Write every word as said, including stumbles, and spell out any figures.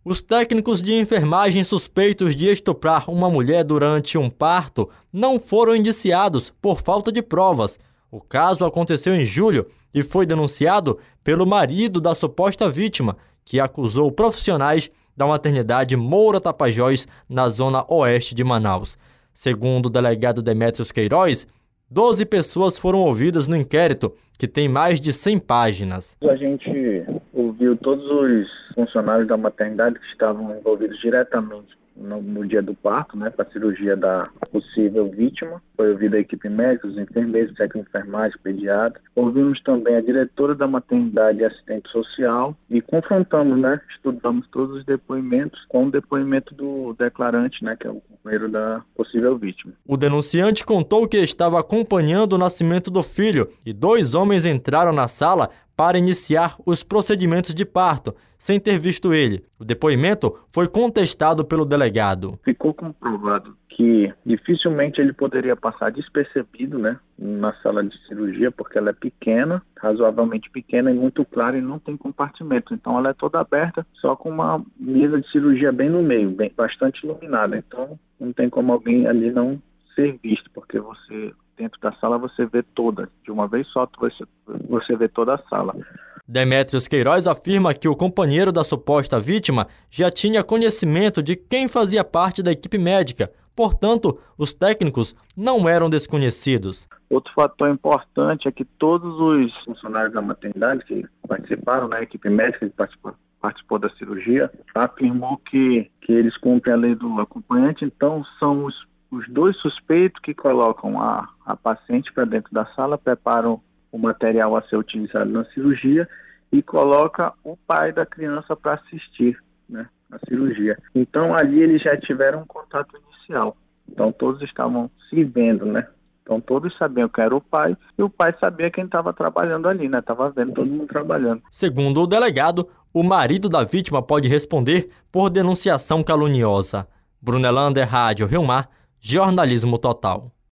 Os técnicos de enfermagem suspeitos de estuprar uma mulher durante um parto não foram indiciados por falta de provas. O caso aconteceu em julho e foi denunciado pelo marido da suposta vítima, que acusou profissionais da maternidade Moura Tapajós, na zona oeste de Manaus. Segundo o delegado Demétrios Queiroz, doze pessoas foram ouvidas no inquérito, que tem mais de cem páginas. A gente ouviu todos os funcionários da maternidade que estavam envolvidos diretamente no, no dia do parto, né, para a cirurgia da possível vítima. Foi ouvida a equipe médica, os enfermeiros, técnicos de enfermagem, pediatras. Ouvimos também a diretora da maternidade e assistente social e confrontamos, né, estudamos todos os depoimentos com o depoimento do declarante, né, que é o companheiro da possível vítima. O denunciante contou que estava acompanhando o nascimento do filho e dois homens entraram na sala para iniciar os procedimentos de parto, sem ter visto ele. O depoimento foi contestado pelo delegado. Ficou comprovado que dificilmente ele poderia passar despercebido, né, na sala de cirurgia, porque ela é pequena, razoavelmente pequena e muito clara e não tem compartimento. Então ela é toda aberta, só com uma mesa de cirurgia bem no meio, bem, bastante iluminada. Então não tem como alguém ali não ser visto, porque você, dentro da sala, você vê toda. De uma vez só, você, você vê toda a sala. Demétrios Queiroz afirma que o companheiro da suposta vítima já tinha conhecimento de quem fazia parte da equipe médica. Portanto, os técnicos não eram desconhecidos. Outro fator importante é que todos os funcionários da maternidade que participaram, né, a equipe médica que participou, participou da cirurgia, afirmou que, que eles cumprem a lei do acompanhante. Então, são os, os dois suspeitos que colocam a, a paciente para dentro da sala, preparam o material a ser utilizado na cirurgia e coloca o pai da criança para assistir, né, a cirurgia. Então, ali eles já tiveram um contato inicial. Então, todos estavam se vendo, né? Então, todos sabiam que era o pai e o pai sabia quem estava trabalhando ali, né? Estava vendo todo mundo trabalhando. Segundo o delegado, o marido da vítima pode responder por denunciação caluniosa. Brunelander, Rádio Rio Mar, Jornalismo Total.